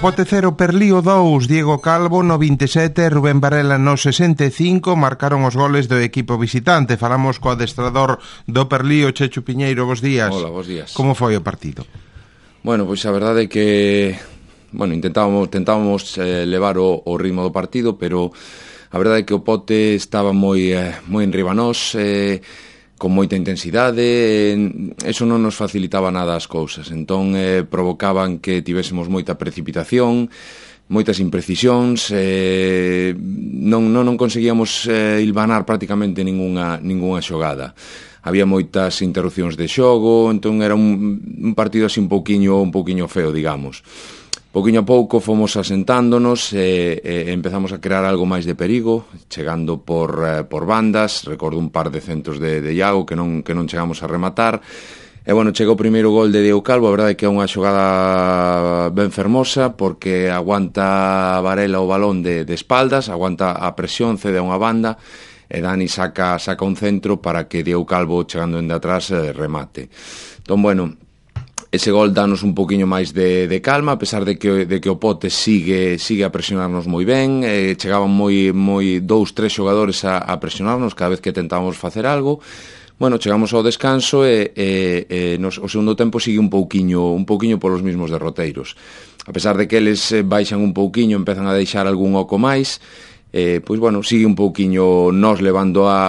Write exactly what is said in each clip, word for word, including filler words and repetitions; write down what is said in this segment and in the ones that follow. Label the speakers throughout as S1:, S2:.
S1: Pote cero, Perlío dous, Diego Calvo no vinte e sete, Rubén Varela no sesenta e cinco, marcaron os goles do equipo visitante. Falamos co adestrador do Perlío, Chechu Piñeiro, bos días.
S2: Hola, bos días.
S1: Como foi o partido?
S2: Bueno, pois a verdade é que bueno, intentábamos, tentábamos eh, levar o, o ritmo do partido, pero a verdade é que o Pote estaba moi, eh, moi enriba nós, eh, con moita intensidade, eh, eso non nos facilitaba nada as cousas, entón eh, provocaban que tivésemos moita precipitación, moitas imprecisións, eh, non, non, non conseguíamos eh, hilvanar prácticamente ningunha, ningunha xogada. Había moitas interrupcións de xogo, entón era un, un partido así un pouquiño, un pouquiño feo, digamos. Pouquiño a pouco fomos asentándonos e, e empezamos a crear algo máis de perigo, chegando por, eh, por bandas. Recordo un par de centros de, de Iago que non, que non chegamos a rematar. E, bueno, chega o primeiro gol de Diego Calvo. A verdade é que é unha xogada ben fermosa, porque aguanta Varela o balón de, de espaldas, aguanta a presión, cede a unha banda, e Dani saca, saca un centro para que Diego Calvo, chegando en de atrás, eh, remate. Entón, bueno, ese gol danos un poquinho máis de, de calma, a pesar de que, de que o Pote sigue, sigue a presionarnos moi ben, eh, chegaban moi, moi dous, tres xogadores a, a presionarnos cada vez que tentábamos facer algo. Bueno, chegamos ao descanso e, e, e nos, o segundo tempo sigue un pouquiño, un pouquiño polos mismos derroteiros. A pesar de que eles baixan un pouquiño, empezan a deixar algún oco máis, Eh, pois, bueno, sigue un pouquiño nos levando a,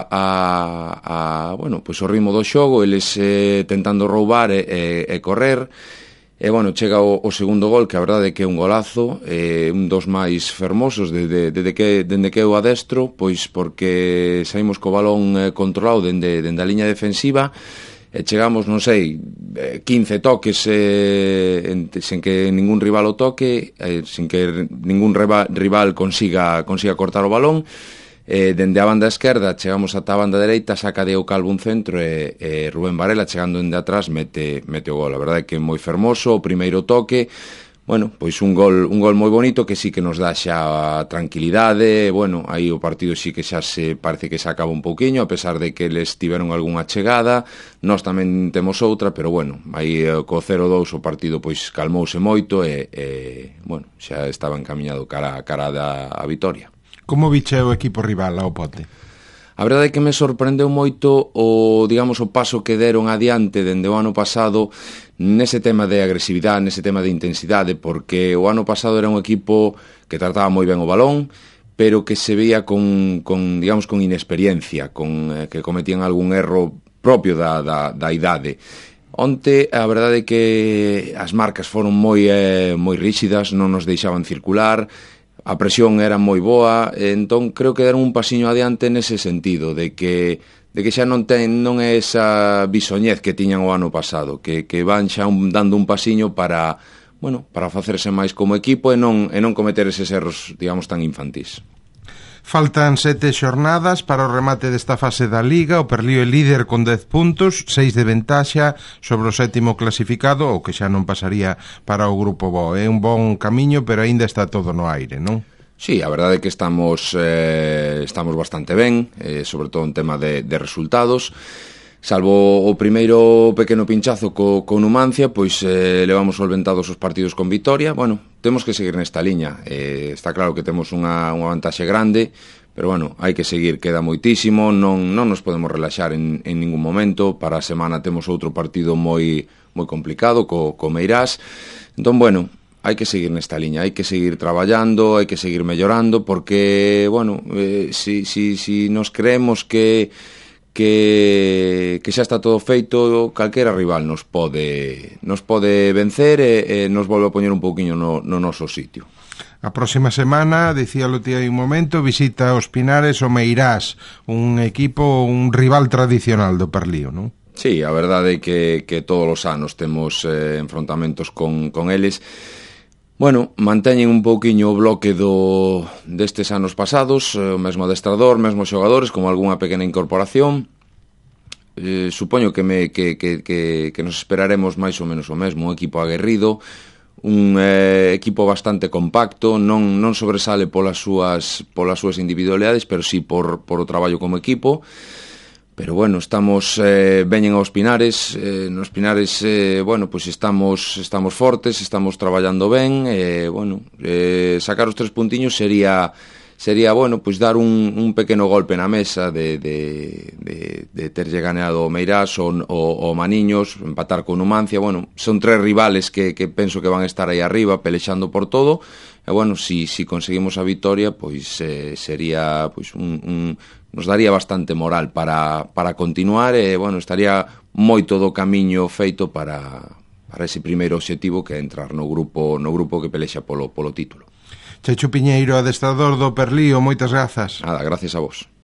S2: a, a bueno, pois o ritmo do xogo, eles eh, tentando roubar e, e, e correr, e, bueno, chega o, o segundo gol, que a verdade é que é un golazo, eh, un dos máis fermosos desde de, de que, dende que eu adestro, pois porque saímos co balón eh, controlado dende, dende a liña defensiva, e chegamos, non sei, quince toques eh, en, sen que ningún rival o toque, eh, sen que ningún rival, rival consiga, consiga cortar o balón. Eh, dende a banda esquerda chegamos ata a banda dereita, saca Diego Calvo un centro e, e Rubén Varela, chegando dende atrás, mete, mete o gol. A verdade é que é moi fermoso o primeiro toque. Bueno, pois un gol, un gol moi bonito que sí que nos dá xa tranquilidade. Bueno, aí o partido sí que xa se parece que se acaba un pouquiño, a pesar de que eles tiveron algunha chegada, nós tamén temos outra, pero bueno, aí co cero dous o partido pois calmouse moito e, e bueno, xa estaba encaminhado cara, cara da a vitoria.
S1: Como viche o equipo rival ao Pote?
S2: A verdade é que me sorprendeu moito o, digamos, o paso que deron adiante dende o ano pasado nese tema de agresividade, nese tema de intensidade, porque o ano pasado era un equipo que trataba moi ben o balón, pero que se veía con, con digamos, con inexperiencia, con, eh, que cometían algún erro propio da, da, da idade. Onte, a verdade é que as marcas foron moi, eh, moi ríxidas, non nos deixaban circular, a presión era moi boa, entón creo que deron un pasiño adiante nese sentido, de que de que xa non ten non é esa bisoñez que tiñan o ano pasado, que, que van xa un, dando un pasiño para, bueno, para facerse máis como equipo e non, e non cometer eses erros, digamos, tan infantís.
S1: Faltan sete xornadas para o remate desta fase da Liga. O Perlío é líder con dez puntos, seis de ventaxa sobre o sétimo clasificado, o que xa non pasaría para o Grupo Bo. É un bon camiño, pero aínda está todo no aire, non?
S2: Sí, a verdade é que estamos eh, estamos bastante ben, eh, sobre todo en tema de, de resultados. Salvo o primeiro pequeno pinchazo co, co Numancia, pois eh, levamos solventados os partidos con vitoria. Bueno, temos que seguir nesta liña. Eh, está claro que temos unha, unha vantaxe grande, pero bueno, hai que seguir, queda moitísimo, non, non nos podemos relaxar en, en ningún momento. Para a semana temos outro partido moi, moi complicado co, co Meirás. Entón, bueno, hai que seguir nesta liña, hai que seguir traballando, hai que seguir mellorando, porque, bueno, eh, si, si, si nos creemos que que, que xa está todo feito, calquera rival nos pode nos pode vencer e, e nos volve a poñer un pouquiño no, no noso sitio.
S1: A próxima semana, dicíalo ti hai un momento, visita os Pinares o Meirás, un equipo, un rival tradicional do Perlío, non?
S2: Sí, a verdade é que, que todos os anos temos eh, enfrontamentos con, con eles. Bueno, manteñen un pouquiño o bloque do destes anos pasados, o mesmo adestrador, mesmo xogadores, como algunha pequena incorporación. Eh, supoño que, me, que, que, que, que nos esperaremos máis ou menos o mesmo, un equipo aguerrido, un eh, equipo bastante compacto, non, non sobresale polas súas, polas súas individualidades, pero sí por, por o traballo como equipo. pero bueno, estamos eh, veñen aos Pinares, eh, nos Pinares, eh, bueno, pois pues estamos estamos fortes, estamos traballando ben, eh, bueno, eh, sacar os tres puntiños sería sería, bueno, pois pues dar un, un pequeno golpe na mesa de, de, de, de terlle ganeado o Meirás o, o, o Maniños, empatar con Numancia, bueno, son tres rivales que, que penso que van a estar aí arriba pelexando por todo, e bueno, si, si conseguimos a victoria, pois eh, sería pois un, un nos daría bastante moral para, para continuar e, bueno, estaría moito do camiño feito para, para ese primeiro obxectivo que é entrar no grupo no grupo que pelexa polo, polo título.
S1: Chechu Piñeiro, adestrador do Perlío, moitas grazas.
S2: Nada, gracias a vos.